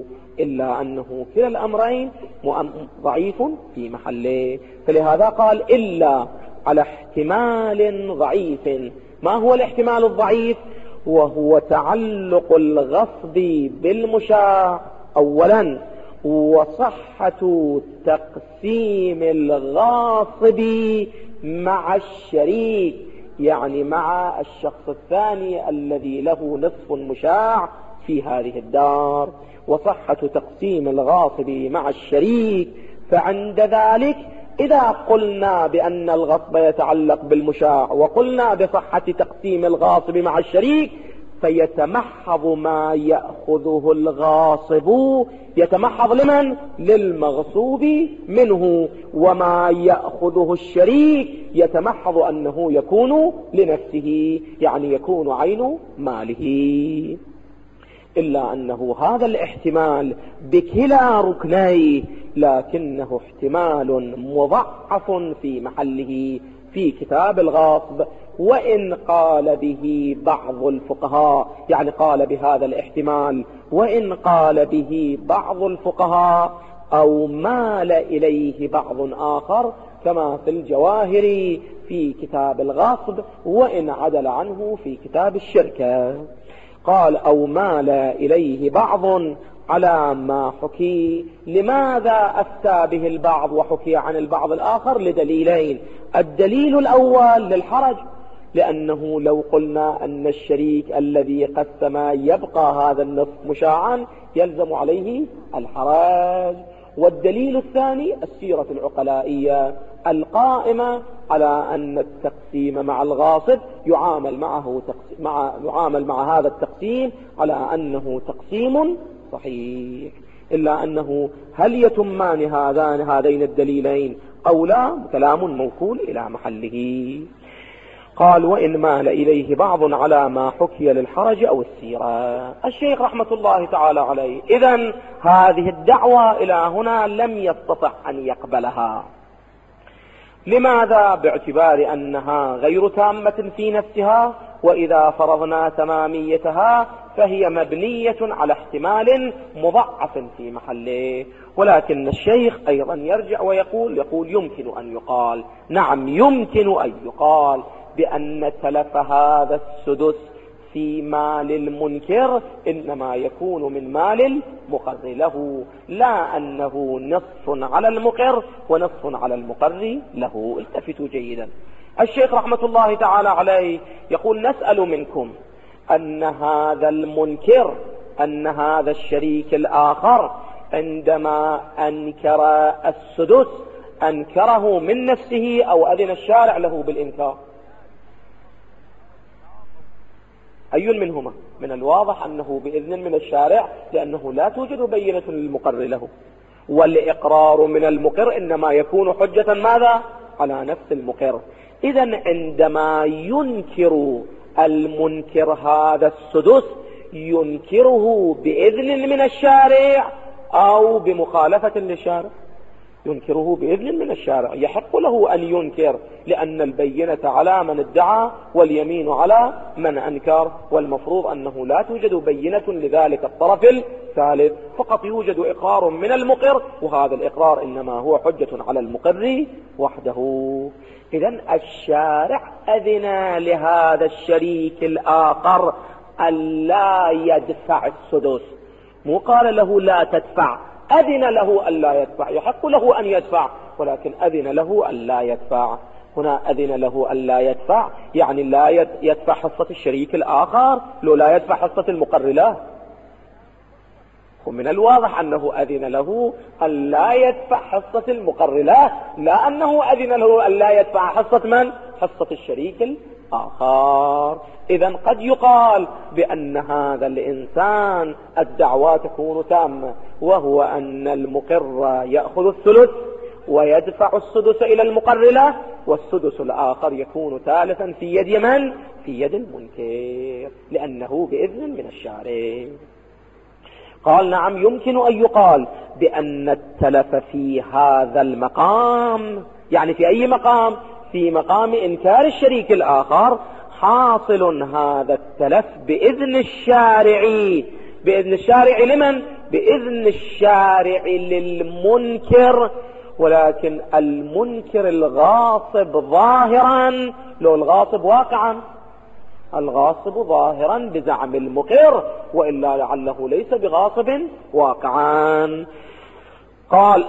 إلا أنه كلا الأمرين ضعيف في محله، فلهذا قال: إلا على احتمال ضعيف. ما هو الاحتمال الضعيف؟ وهو تعلق الغصب بالمشاع أولا، وصحة تقسيم الغاصب مع الشريك، يعني مع الشخص الثاني الذي له نصف مشاع في هذه الدار، وصحة تقسيم الغاصب مع الشريك. فعند ذلك إذا قلنا بأن الغصب يتعلق بالمشاع وقلنا بصحة تقسيم الغاصب مع الشريك، فيتمحض ما يأخذه الغاصب، يتمحض لمن؟ للمغصوب منه، وما يأخذه الشريك يتمحض أنه يكون لنفسه، يعني يكون عين ماله. إلا أنه هذا الاحتمال بكلا ركنيه، لكنه احتمال مضعف في محله في كتاب الغاصب. وإن قال به بعض الفقهاء، يعني قال بهذا الاحتمال، وإن قال به بعض الفقهاء أو مال إليه بعض آخر كما في الجواهر في كتاب الغاصب، وإن عدل عنه في كتاب الشركة. قال: أو مال إليه بعض على ما حكي. لماذا أفتى به البعض وحكي عن البعض الآخر؟ لدليلين. الدليل الأول للحرج، لأنه لو قلنا أن الشريك الذي قسم يبقى هذا النصف مشاعا يلزم عليه الحرج. والدليل الثاني السيرة العقلائية القائمة على أن التقسيم مع الغاصب يعامل مع هذا التقسيم على أنه تقسيم صحيح. إلا أنه هل يتمان هذين الدليلين أو لا؟ كلام موكول إلى محله. قال: وإن مال إليه بعض على ما حكي للحرج أو السيرة. الشيخ رحمة الله تعالى عليه إذن هذه الدعوة إلى هنا لم يستطع أن يقبلها. لماذا؟ باعتبار أنها غير تامة في نفسها، وإذا فرضنا تماميتها فهي مبنية على احتمال مضعف في محله. ولكن الشيخ أيضا يرجع ويقول يمكن أن يقال، نعم يمكن أن يقال بأن تلف هذا السدس في مال المنكر إنما يكون من مال المقر له، لا أنه نصف على المقر ونصف على المقر له. التفتوا جيدا. الشيخ رحمة الله تعالى عليه يقول: نسأل منكم أن هذا المنكر، أن هذا الشريك الآخر عندما أنكر السدس أنكره من نفسه أو أذن الشارع له بالإنكار؟ أي منهما؟ من الواضح أنه بإذن من الشارع، لأنه لا توجد بينة للمقر له، والإقرار من المقر إنما يكون حجة ماذا؟ على نفس المقر. إذن عندما ينكر المنكر هذا السدس ينكره بإذن من الشارع أو بمخالفة للشارع؟ ينكره بإذن من الشارع، يحق له أن ينكر، لأن البينة على من ادعى واليمين على من أنكر، والمفروض أنه لا توجد بينة لذلك الطرف الثالث، فقط يوجد إقرار من المقر، وهذا الإقرار إنما هو حجة على المقر وحده. إذن الشارع أذن لهذا الشريك الآخر ألا يدفع السدس، مو قال له لا تدفع، أذن له ألا يدفع. يحق له أن يدفع، ولكن أذن له ألا يدفع. هنا أذن له ألا يدفع يعني لا يدفع حصة الشريك الآخر، لو لا يدفع حصة المقر له. ومن الواضح أنه أذن له ألا يدفع حصة المقر له، لا أنه أذن له ألا يدفع حصة من؟ حصة الشريك الآخر. إذن قد يقال بأن هذا الإنسان الدعوة تكون تامة، وهو أن المقر يأخذ الثلث ويدفع السدس إلى المقر له، والسدس الآخر يكون ثالثا في يد من؟ في يد المنكر، لأنه بإذن من الشارع. قال نعم، يمكن أن يقال بأن التلف في هذا المقام، يعني في أي مقام؟ في مقام إنكار الشريك الآخر، حاصل هذا التلف بإذن الشارع. بإذن الشارع لمن؟ بإذن الشارع للمنكر، ولكن المنكر الغاصب ظاهرا، لو الغاصب واقعا، الغاصب ظاهرا بزعم المقر، وإلا لعله ليس بغاصب واقعا. قال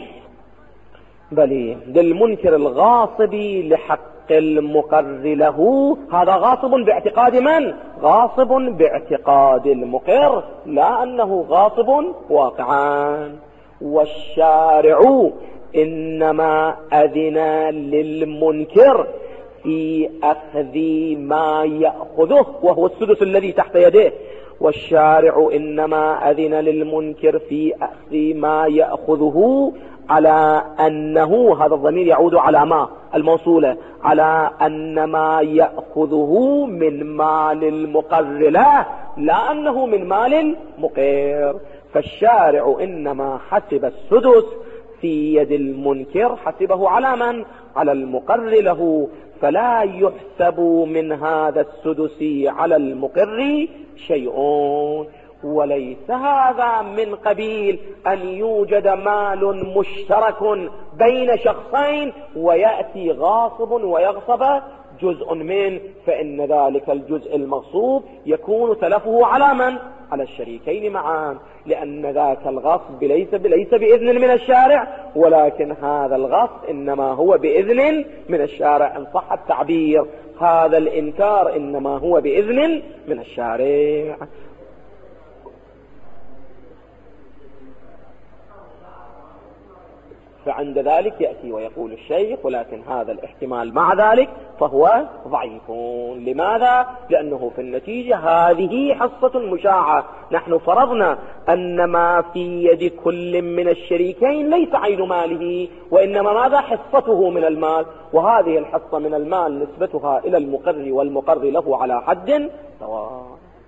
بل للمنكر الغاصب لحق المقر له، هذا غاصب باعتقاد من؟ غاصب باعتقاد المقر، لا أنه غاصب واقعا. والشارع إنما أذن للمنكر في أخذ ما يأخذه، وهو السدس الذي تحت يديه. والشارع إنما أذن للمنكر في أخذ ما يأخذه على أنه، هذا الضمير يعود على ما الموصولة، على أن ما يأخذه من مال المقر له، لا أنه من مال المقر. فالشارع إنما حسب السدس في يد المنكر حسبه على من؟ على المقر له، فلا يحسب من هذا السدس على المقر شيء. وليس هذا من قبيل أن يوجد مال مشترك بين شخصين ويأتي غاصب ويغصب جزء منه، فإن ذلك الجزء المغصوب يكون تلفه على من؟ على الشريكين معا، لأن ذاك الغصب ليس بإذن من الشارع، ولكن هذا الغصب إنما هو بإذن من الشارع إن صح التعبير. هذا الإنكار إنما هو بإذن من الشارع. فعند ذلك يأتي ويقول الشيخ ولكن هذا الاحتمال مع ذلك فهو ضعيف. لماذا؟ لأنه في النتيجة هذه حصة مشاعة، نحن فرضنا أن ما في يد كل من الشريكين ليس عين ماله، وإنما ماذا؟ حصته من المال، وهذه الحصة من المال نسبتها إلى المقر والمقر له على حد سواء.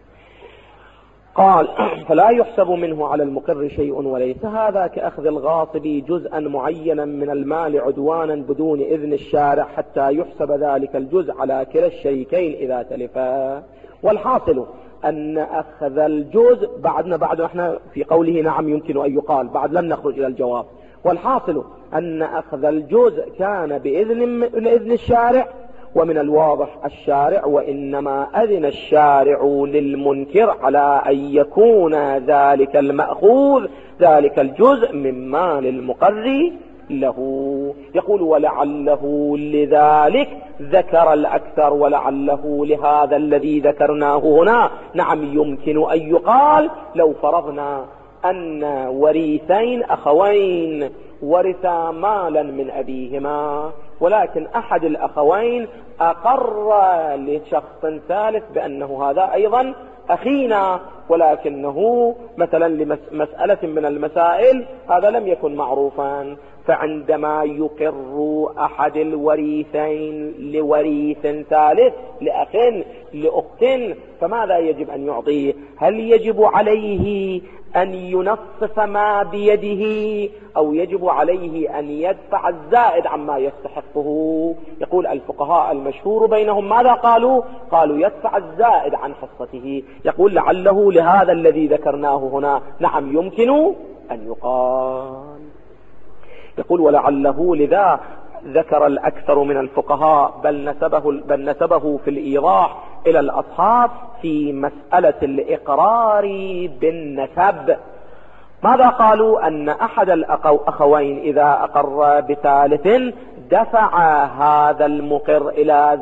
قال فلا يحسب منه على المقر شيء، وليس هذا كأخذ الغاصب جزءا معينا من المال عدوانا بدون إذن الشارع حتى يحسب ذلك الجزء على كلا الشريكين إذا تلفا. والحاصل أن أخذ الجزء بعد احنا في قوله نعم يمكن أن يقال، بعد لن نخرج إلى الجواب. والحاصل أن أخذ الجزء كان بإذن الشارع، ومن الواضح الشارع وإنما أذن الشارع للمنكر على أن يكون ذلك المأخوذ ذلك الجزء من مال المقر له. يقول ولعله لذلك ذكر الأكثر، ولعله لهذا الذي ذكرناه هنا. نعم يمكن أن يقال لو فرضنا أن وريثين أخوين ورثا مالا من أبيهما، ولكن أحد الأخوين أقر لشخص ثالث بأنه هذا أيضا أخينا، ولكنه مثلا لمسألة من المسائل هذا لم يكن معروفا، فعندما يقر أحد الوريثين لوريث ثالث، لأخ لأخت، فماذا يجب أن يعطيه؟ هل يجب عليه أن ينصف ما بيده أو يجب عليه أن يدفع الزائد عما يستحقه؟ يقول الفقهاء المشهور بينهم ماذا قالوا؟ قالوا يدفع الزائد عن حصته. يقول لعله لهذا الذي ذكرناه هنا نعم يمكن أن يقال. يقول ولعله لذا ذكر الأكثر من الفقهاء بل نسبه في الإيضاح إلى الأصحاب في مسألة الإقرار بالنسب. ماذا قالوا؟ أن أحد الأخوين إذا أقر بثالث دفع هذا المقر إلى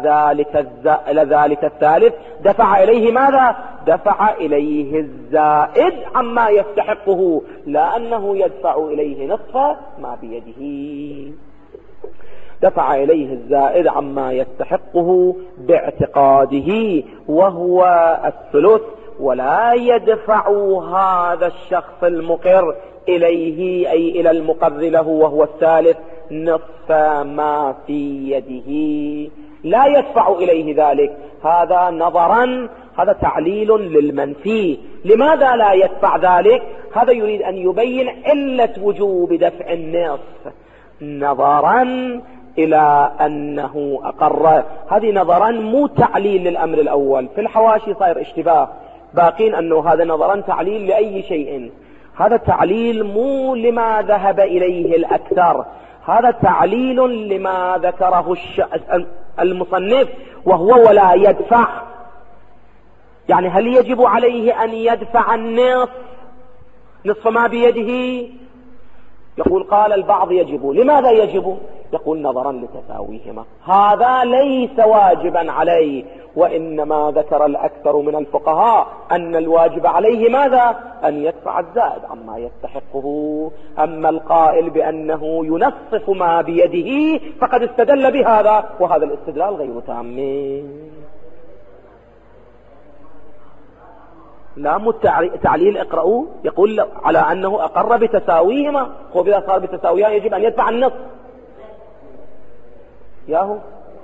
ذلك الثالث، دفع إليه ماذا؟ دفع إليه الزائد عما يستحقه، لا أنه يدفع إليه نصف ما بيده، دفع إليه الزائد عما يستحقه باعتقاده وهو الثلث، ولا يدفع هذا الشخص المقر إليه أي إلى المقر له وهو الثالث نصف ما في يده، لا يدفع إليه ذلك. هذا نظرا، هذا تعليل للمنفي. لماذا لا يدفع ذلك؟ هذا يريد أن يبين علة وجوب دفع النصف نظرا إلى أنه أقر. هذه نظرا مو تعليل للأمر الأول. في الحواشي صاير اشتباه، باقين أنه هذا نظرا تعليل لأي شيء. هذا تعليل مو لما ذهب إليه الأكثر، هذا تعليل لما ذكره المصنف وهو ولا يدفع. يعني هل يجب عليه أن يدفع نصف ما بيده؟ يقول قال البعض يجب. لماذا يجب؟ يقول نظرا لتساويهما، هذا ليس واجبا عليه، وإنما ذكر الأكثر من الفقهاء أن الواجب عليه ماذا؟ أن يدفع الزائد عما يستحقه. أما القائل بأنه ينصف ما بيده فقد استدل بهذا، وهذا الاستدلال غير تام. لا تعليل اقرأوا يقول على أنه أقر بتساويهما، وإذا صار بتساويها يجب أن يدفع النصف. ياهو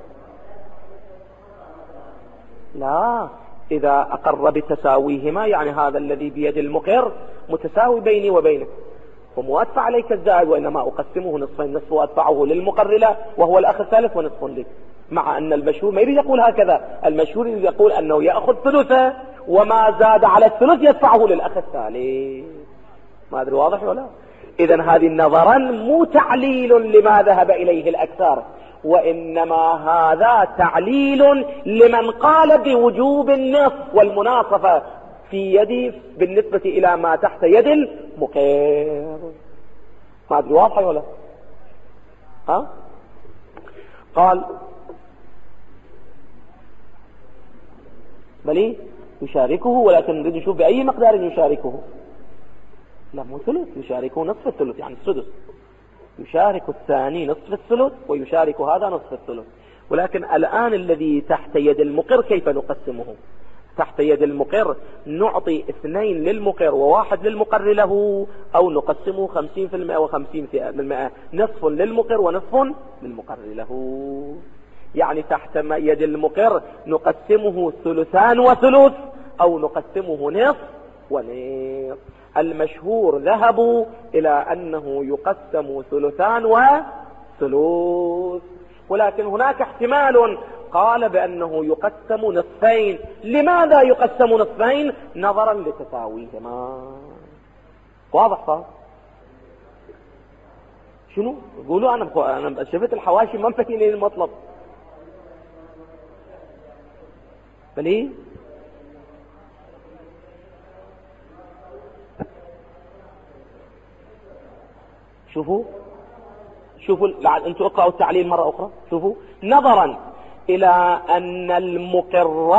لا، إذا أقر بتساويهما يعني هذا الذي بيد المقر متساوي بيني وبينك، ومو أدفع عليك الزائد، وإنما أقسمه نصفين، نصف وأدفعه للمقر له وهو الأخ الثالث ونصف لك. مع أن المشهور ما يريد يقول هكذا، المشهور يريد يقول أنه يأخذ ثلثه وما زاد على الثلث يدفعه للأخ الثالث. ما أدري واضح ولا؟ إذن هذه نظرا مو تعليل لما ذهب إليه الأكثر، وإنما هذا تعليل لمن قال بوجوب النصف والمناصفة في يدي بالنسبة إلى ما تحت يد المقر. ما أدري واضح ولا؟ قال بلي يشاركه، ولكن نريد نشوف بأي مقدار يشاركه. لا مو ثلث، يشاركه نصف الثلث يعني السدس، يشارك الثاني نصف الثلث ويشارك هذا نصف الثلث. ولكن الآن الذي تحت يد المقر كيف نقسمه؟ تحت يد المقر نعطي 2 للمقر و1 للمقر له، أو نقسمه 50% و50%، نصف للمقر ونصف للمقر له. يعني تحت يد المقر نقسمه 2 وثلث، أو نقسمه نصف ونصف. المشهور ذهبوا إلى أنه يقسم 2 وثلث، ولكن هناك احتمال قال بأنه يقسم نصفين. لماذا يقسم نصفين؟ نظرا لتساويهما. واضح صار؟ شنو قولوا؟ أنا شفت الحواشي ما مفتين المطلب. بلي شوفوا انتوا اقرأوا التعليل مرة أخرى. شوفوا نظرا إلى أن المقر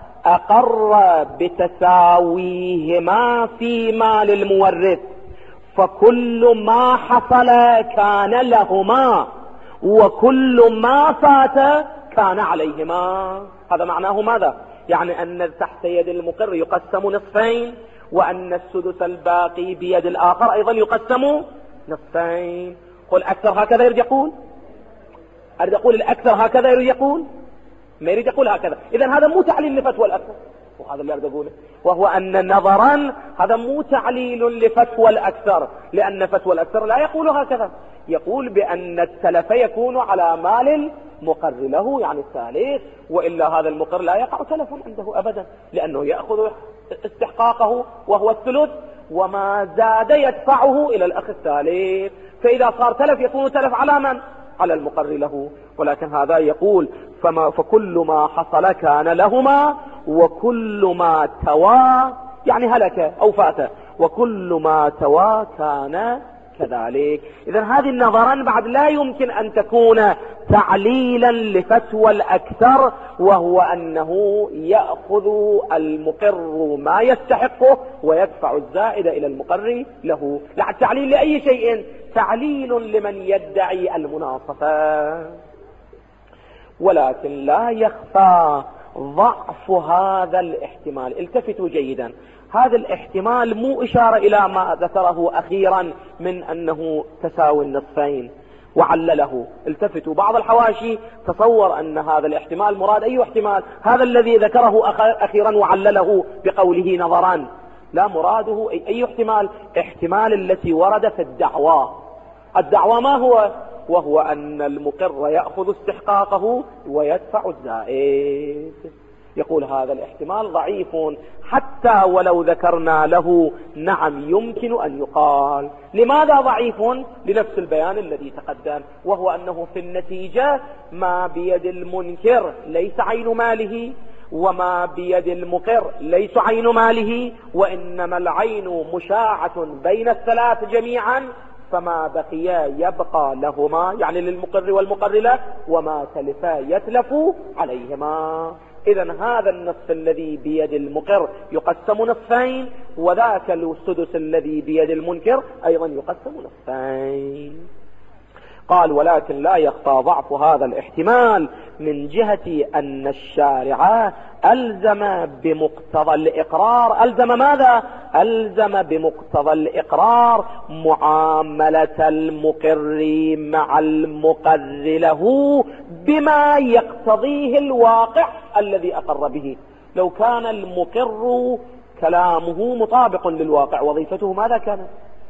أقر بتساويهما في مال المورث، فكل ما حصل كان لهما وكل ما فات كان عليهما. هذا معناه ماذا؟ يعني أن تحت يد المقر يقسم نصفين، وأن السدس الباقي بيد الآخر أيضا يقسم نصفين. قل أكثر هكذا يريد يقول، أريد أقول الأكثر هكذا يريد يقول، ما يريد يقول هكذا. إذن هذا مو تعليل لفتوى الأكثر، وهذا اللي أريد أقوله، وهو أن نظرا هذا مو تعليل لفتوى الأكثر، لأن فتوى الأكثر لا يقول هكذا، يقول بأن التلف يكون على مال المقر له، يعني الثالث، وإلا هذا المقر لا يقع تلف عنده أبدا، لأنه يأخذ استحقاقه وهو الثلث، وما زاد يدفعه إلى الأخ الثالث. فإذا صار تلف يكون تلف على من؟ على المقر له. ولكن هذا يقول فكل ما حصل كان لهما وكل ما توى يعني هلك أو فات، وكل ما توى كان كذلك. إذن هذه النظرا بعد لا يمكن أن تكون تعليلا لفتوى الأكثر، وهو أنه يأخذ المقر ما يستحقه ويدفع الزائد إلى المقر له. لا تعليل لأي شيء، تعليل لمن يدعي المناصفة. ولكن لا يخفى ضعف هذا الاحتمال. التفتوا جيدا، هذا الاحتمال مو إشارة إلى ما ذكره أخيرا من أنه تساوي النصفين وعلله. التفتوا، بعض الحواشي تصور أن هذا الاحتمال مراد أي احتمال، هذا الذي ذكره أخيرا وعلله بقوله نظران، لا مراده أي احتمال، احتمال التي ورد في الدعوى. الدعوى ما هو؟ وهو أن المقر يأخذ استحقاقه ويدفع الزائد. يقول هذا الاحتمال ضعيف حتى ولو ذكرنا له نعم يمكن أن يقال. لماذا ضعيف؟ لنفس البيان الذي تقدم، وهو أنه في النتيجة ما بيد المنكر ليس عين ماله، وما بيد المقر ليس عين ماله، وإنما العين مشاعة بين الثلاث جميعا، فما بقي يبقى لهما يعني للمقر والمقر له، وما تلفا يتلف عليهما. إذن هذا النصف الذي بيد المقر يقسم نصفين، وذاك السدس الذي بيد المنكر أيضا يقسم نصفين. قال ولكن لا يخفى ضعف هذا الاحتمال من جهة أن الشارع ألزم بمقتضى الإقرار. ألزم ماذا؟ ألزم بمقتضى الإقرار معاملة المقر مع المقر له بما يقتضيه الواقع الذي أقر به. لو كان المقر كلامه مطابق للواقع، وظيفته ماذا كانت؟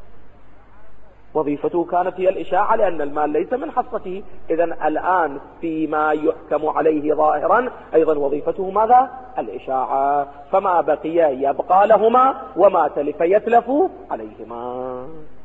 وظيفته كانت هي الإشاعة، لأن المال ليس من حصته. إذن الآن فيما يحكم عليه ظاهرا أيضا وظيفته ماذا؟ الإشاعة. فما بقي يبقى لهما، وما تلف يتلف عليهما.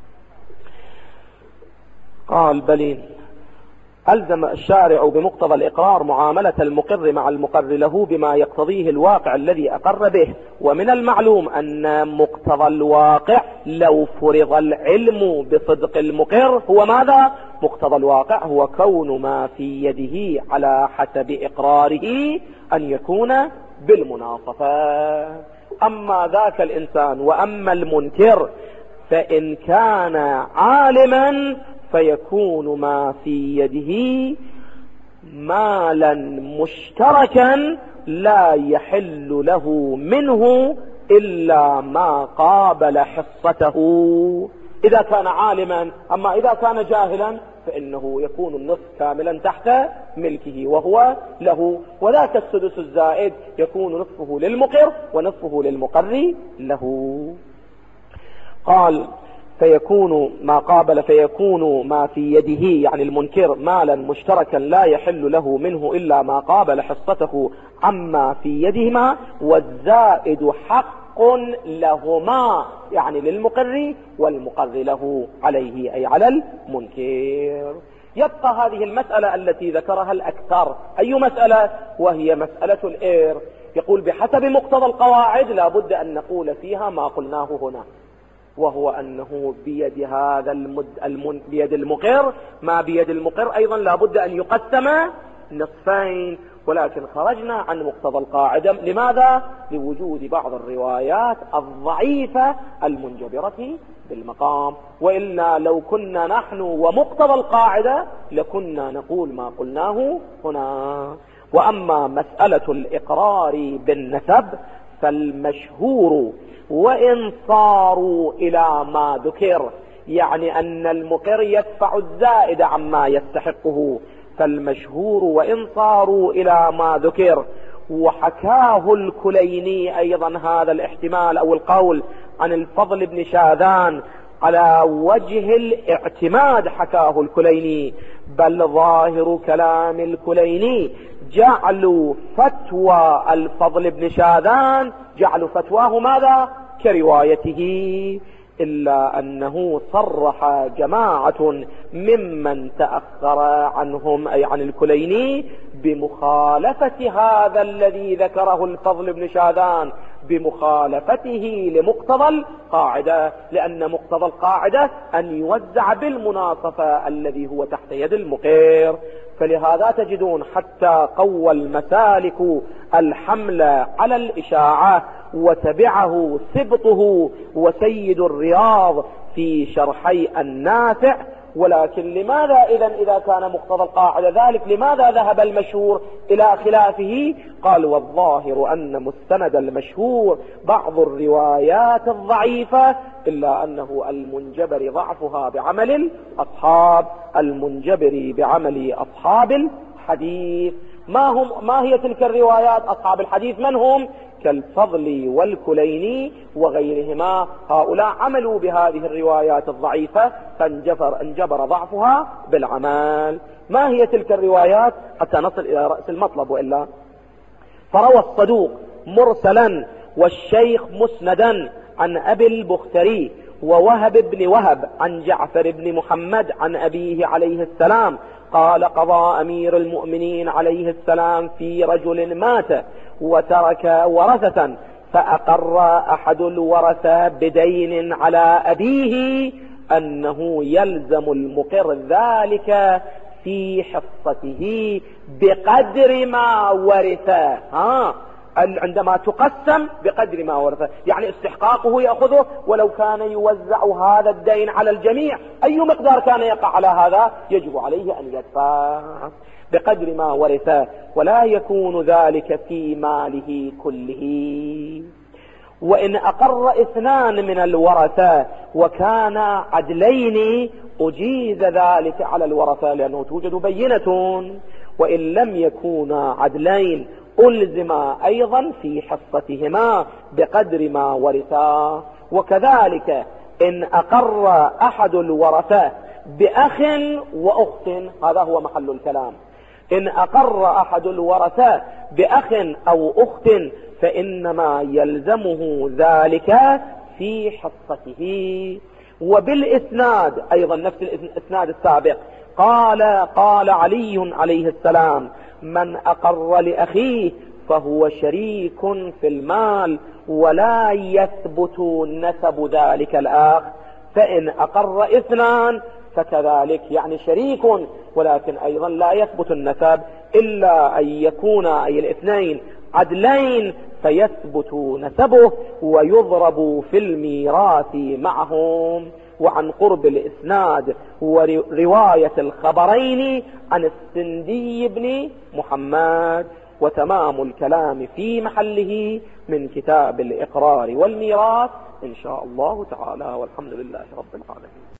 قال بلين ألزم الشارع بمقتضى الإقرار معاملة المقر مع المقر له بما يقتضيه الواقع الذي أقر به. ومن المعلوم أن مقتضى الواقع لو فرض العلم بصدق المقر هو ماذا؟ مقتضى الواقع هو كون ما في يده على حسب إقراره أن يكون بالمناصفة. أما ذاك الإنسان وأما المنكر فإن كان عالما فيكون ما في يده مالا مشتركا لا يحل له منه إلا ما قابل حصته إذا كان عالما. أما إذا كان جاهلا فإنه يكون النصف كاملا تحت ملكه وهو له، وذاك السدس الزائد يكون نصفه للمقر ونصفه للمقر له. قال فيكون ما قابل فيكون ما في يده يعني المنكر مالا مشتركا لا يحل له منه إلا ما قابل حصته عما في يدهما، والزائد حق لهما يعني للمقر والمقر له عليه أي على المنكر. يبقى هذه المسألة التي ذكرها الأكثر. أي مسألة؟ وهي مسألة الإير. يقول بحسب مقتضى القواعد لا بد أن نقول فيها ما قلناه هنا، وهو أنه بيد هذا بيد المقر ما بيد المقر أيضا لا بد أن يقسم نصفين. ولكن خرجنا عن مقتضى القاعدة. لماذا؟ لوجود بعض الروايات الضعيفة المنجبرة بالمقام، وإلا لو كنا نحن ومقتضى القاعدة لكنا نقول ما قلناه هنا. وأما مسألة الإقرار بالنسب فالمشهور وإن صاروا إلى ما ذكر، يعني أن المقر يدفع الزائد عما يستحقه، فالمشهور وإن صاروا إلى ما ذكر. وحكاه الكليني أيضا هذا الاحتمال أو القول عن الفضل بن شاذان على وجه الاعتماد، حكاه الكليني، بل ظاهر كلام الكليني جعلوا فتوى الفضل بن شاذان، جعلوا فتواه ماذا؟ كروايته، إلا أنه صرح جماعة ممن تأخر عنهم أي عن الكليني بمخالفة هذا الذي ذكره الفضل بن شاذان، بمخالفته لمقتضى القاعدة، لأن مقتضى القاعدة أن يوزع بالمناصفة الذي هو تحت يد المقر. فلهذا تجدون حتى قوى المسالك الحمل على الإشاعة وتبعه سبطه وسيد الرياض في شرحي النافع. ولكن لماذا إذا كان مقتضى القاعدة ذلك لماذا ذهب المشهور إلى خلافه؟ قال والظاهر أن مستند المشهور بعض الروايات الضعيفة، إلا أنه المنجبر ضعفها بعمل الأصحاب، المنجبر بعمل أصحاب الحديث. ما هي تلك الروايات؟ أصحاب الحديث من هم؟ كالفضل والكليني وغيرهما، هؤلاء عملوا بهذه الروايات الضعيفة فانجبر ضعفها بالعمل. ما هي تلك الروايات حتى نصل إلى رأس المطلب؟ وإلا فروى الصدوق مرسلا والشيخ مسندا عن أبي البختري ووهب بن وهب عن جعفر بن محمد عن أبيه عليه السلام قال قضى أمير المؤمنين عليه السلام في رجل مات وترك ورثة، فأقر أحد الورثة بدين على أبيه أنه يلزم المقر ذلك في حصته بقدر ما ورثه. عندما تقسم بقدر ما ورثه، يعني استحقاقه يأخذه، ولو كان يوزع هذا الدين على الجميع أي مقدار كان يقع على هذا يجب عليه أن يدفع بقدر ما ورثه، ولا يكون ذلك في ماله كله. وإن أقر اثنان من الورثة وكان عدلين أجيز ذلك على الورثة لأنه توجد بينة، وإن لم يكونا عدلين ألزم أيضا في حصتهما بقدر ما ورثا. وكذلك إن أقر أحد الورثة بأخ وأخت، هذا هو محل الكلام، إن أقر أحد الورثة بأخ أو أخت فإنما يلزمه ذلك في حصته. وبالإسناد أيضا نفس الإسناد السابق قال علي عليه السلام من أقر لأخيه فهو شريك في المال ولا يثبت نسب ذلك الأخ، فإن أقر اثنان فكذلك يعني شريك، ولكن أيضا لا يثبت النسب إلا أن يكون أي الاثنين عدلين فيثبت نسبه ويضرب في الميراث معهم. وعن قرب الإسناد ورواية الخبرين عن السندي بن محمد. وتمام الكلام في محله من كتاب الإقرار والميراث إن شاء الله تعالى، والحمد لله رب العالمين.